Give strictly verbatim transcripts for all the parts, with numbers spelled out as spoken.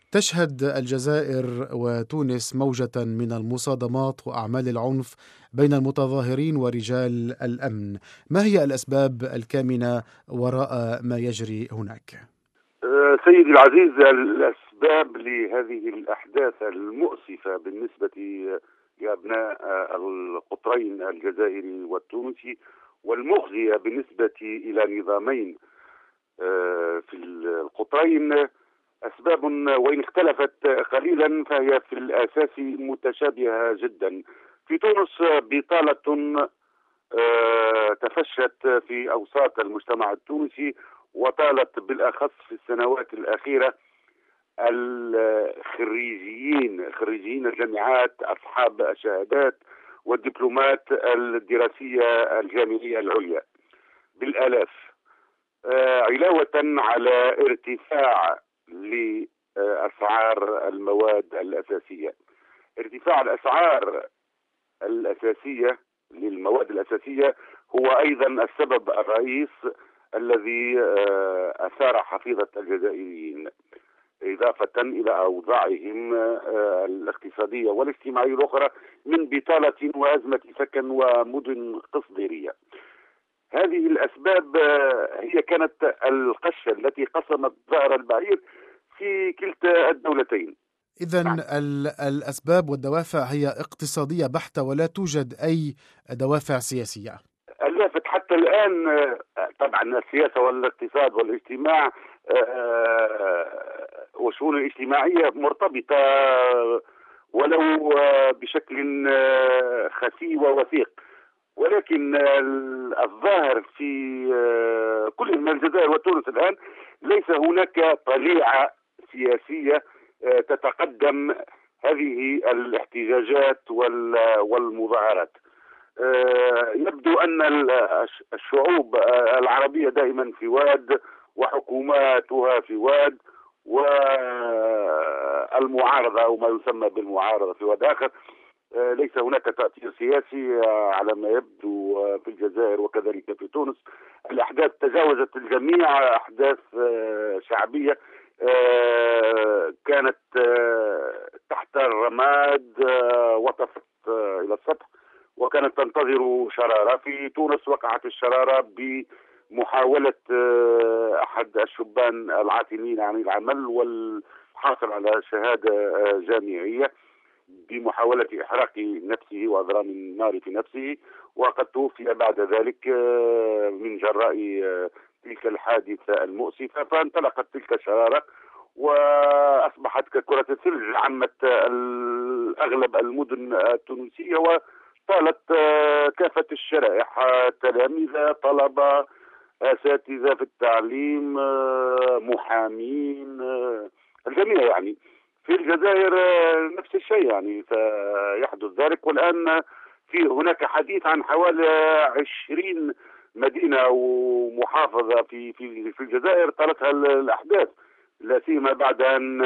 تشهد الجزائر وتونس موجة من المصادمات وأعمال العنف بين المتظاهرين ورجال الأمن. ما هي الأسباب الكامنة وراء ما يجري هناك؟ سيدي العزيز، الأسباب لهذه الأحداث المؤسفة بالنسبة لأبناء القطرين الجزائري والتونسي والمخزية بالنسبة إلى نظامين في القطرين أسباب وإن اختلفت قليلا فهي في الأساس متشابهة جدا. في تونس بطالة تفشت في أوساط المجتمع التونسي، وطالت بالأخص في السنوات الأخيرة الخريجيين خريجيين الجامعات أصحاب الشهادات والدبلومات الدراسية الجامعية العليا بالآلاف، علاوة على ارتفاع لأسعار المواد الأساسية. ارتفاع الأسعار الأساسية للمواد الأساسية هو أيضا السبب الرئيس الذي أثار حفيظة الجزائريين، إضافة إلى أوضاعهم الاقتصادية والاجتماعية الأخرى من بطالة وأزمة سكن ومدن قصديرية. هذه الأسباب هي كانت القشة التي قسمت ظهر البعير في كلتا الدولتين. إذن الأسباب والدوافع هي اقتصادية بحتة ولا توجد أي دوافع سياسية. اللافت حتى الآن طبعا السياسة والاقتصاد والاجتماع والشؤون الاجتماعية مرتبطة ولو بشكل خفي ووثيق، ولكن الظاهر في كل من الجزائر وتونس الآن ليس هناك طليعة سياسية تتقدم هذه الاحتجاجات والمظاهرات. يبدو أن الشعوب العربية دائما في واد وحكوماتها في واد، والمعارضة أو ما يسمى بالمعارضة في واد آخر. ليس هناك تأثير سياسي على ما يبدو في الجزائر وكذلك في تونس. الأحداث تجاوزت الجميع، أحداث شعبية كانت تحت الرماد وطفت إلى السطح وكانت تنتظر شرارة. في تونس وقعت الشرارة بمحاولة أحد الشبان العاطلين عن العمل والحاصل على شهادة جامعية بمحاولة إحراق نفسه وأضرام النار في نفسه، وقد توفي بعد ذلك من جراء تلك الحادثة المؤسفة. فانطلقت تلك الشرارة وأصبحت ككرة الثلج، عمت أغلب المدن التونسية وطالت كافة الشرائح، تلاميذ، طلبة، أساتذة في التعليم، محامين، الجميع. يعني في الجزائر نفس الشيء يعني سيحدث ذلك. والآن في هناك حديث عن حوالي عشرين مدينة أو محافظة في في في الجزائر طالتها الأحداث، لا سيما بعد أن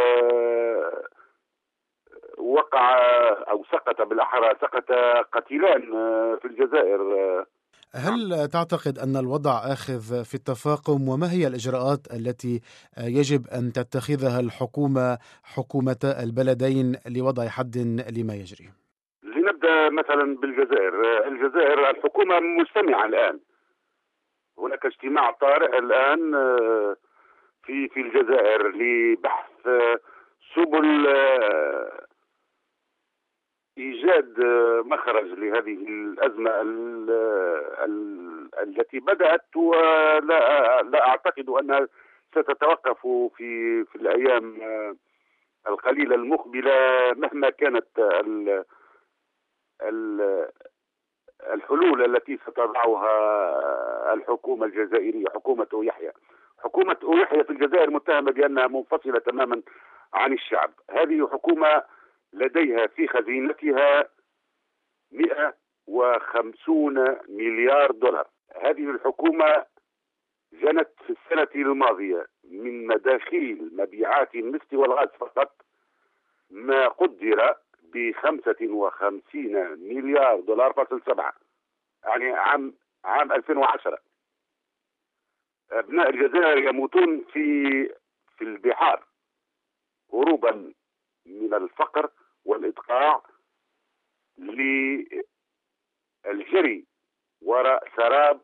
وقع أو سقط بالأحرى سقط قتيلان في الجزائر. هل تعتقد أن الوضع آخذ في التفاقم، وما هي الإجراءات التي يجب أن تتخذها الحكومة حكومة البلدين لوضع حد لما يجري؟ لنبدأ مثلا بالجزائر. الجزائر الحكومة مجتمعة الآن، هناك اجتماع طارئ الآن في في الجزائر لبحث سبل إيجاد مخرج لهذه الأزمة التي بدأت، ولا لا أعتقد أنها ستتوقف في في الأيام القليلة المقبلة مهما كانت الحلول التي ستضعها الحكومة الجزائرية، حكومة يحيى. حكومة يحيى في الجزائر متهمة بأنها منفصلة تماما عن الشعب. هذه حكومة لديها في خزينتها مئة وخمسين مليار دولار. هذه الحكومة جنت في السنة الماضية من مداخيل مبيعات النفط والغاز فقط ما قدر بخمسة وخمسين مليار دولار فاصل سبعة، يعني عام عام ألفين وعشرة. أبناء الجزائر يموتون في في البحار، هروبا من الفقر والإدقاع للجري وراء سراب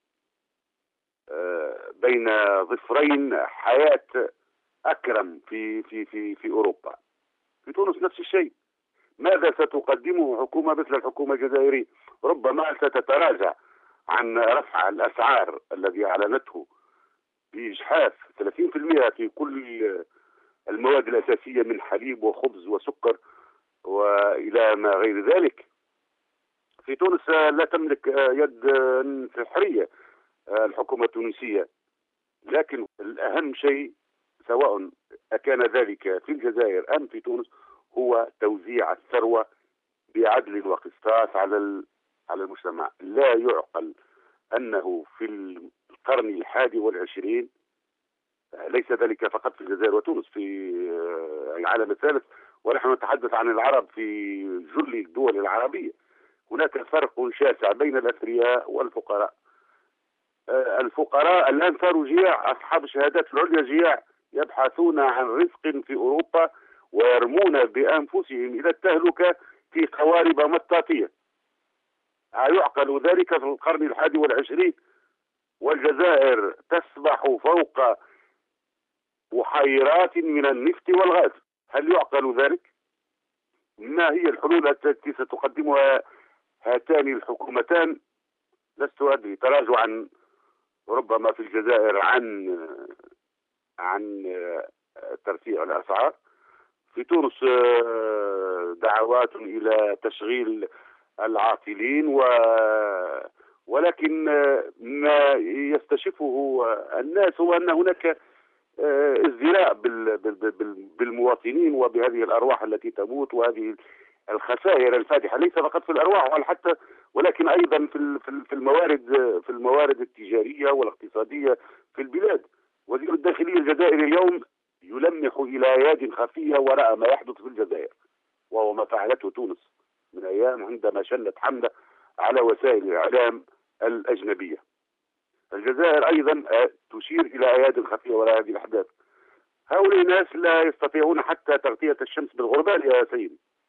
بين ظفرين حياة أكرم في في في في أوروبا. في تونس نفس الشيء. ماذا ستقدمه حكومة مثل الحكومة الجزائرية؟ ربما ستتراجع عن رفع الأسعار الذي أعلنته بإجحاف ثلاثين بالمئة في كل المواد الأساسية من حليب وخبز وسكر وإلى ما غير ذلك. في تونس لا تملك يد سحرية الحكومة التونسية، لكن الأهم شيء سواء أكان ذلك في الجزائر أم في تونس هو توزيع الثروة بعدل وقسطاس على على المجتمع. لا يعقل أنه في القرن الحادي والعشرين، ليس ذلك فقط في الجزائر وتونس، في العالم الثالث، ونحن نتحدث عن العرب في جل الدول العربية، هناك فرق شاسع بين الأثرياء والفقراء. الفقراء الآن صاروا جياع، أصحاب الشهادات العليا جياع، يبحثون عن رزق في أوروبا ويرمون بأنفسهم إلى التهلكة في قوارب مطاطية. يعقل ذلك في القرن الحادي والعشرين والجزائر تسبح فوق بحيرات من النفط والغاز؟ هل يعقل ذلك؟ ما هي الحلول التي ستقدمها هاتان الحكومتان؟ لست أدري. تراجعا ربما في الجزائر عن عن ترفيع الأسعار، في تونس دعوات إلى تشغيل العاطلين، و ولكن ما يستشفه الناس هو أن هناك ازدراء بالمواطنين وبهذه الأرواح التي تموت وهذه الخسائر الفادحة، ليس فقط في الأرواح ولا حتى ولكن أيضا في في الموارد في الموارد التجارية والاقتصادية في البلاد. وزير الداخلية الجزائري اليوم يلمح إلى أياد خفية وراء ما يحدث في الجزائر، وهو ما فعلته تونس من أيام عندما شنت حملة على وسائل الإعلام الأجنبية. الجزائر أيضا تشير إلى أياد خفية وراء هذه الأحداث. هؤلاء الناس لا يستطيعون حتى تغطية الشمس بالغربال يا سيدي.